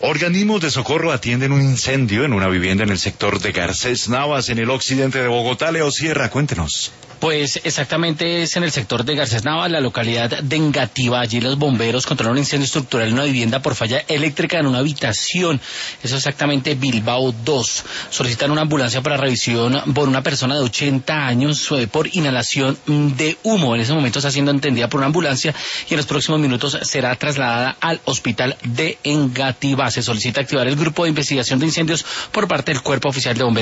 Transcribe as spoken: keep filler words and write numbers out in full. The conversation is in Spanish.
Organismos de socorro atienden un incendio en una vivienda en el sector de Garcés Navas, en el occidente de Bogotá. Leo Sierra, cuéntenos. Pues exactamente es en el sector de Garcés Navas, la localidad de Engativá. Allí los bomberos controlaron un incendio estructural en una vivienda por falla eléctrica en una habitación. Eso exactamente Bilbao dos. Solicitan una ambulancia para revisión por una persona de ochenta años eh, por inhalación de humo. En ese momento está siendo atendida por una ambulancia y en los próximos minutos será trasladada al hospital de Engativá. Se solicita activar el grupo de investigación de incendios por parte del Cuerpo Oficial de Bomberos.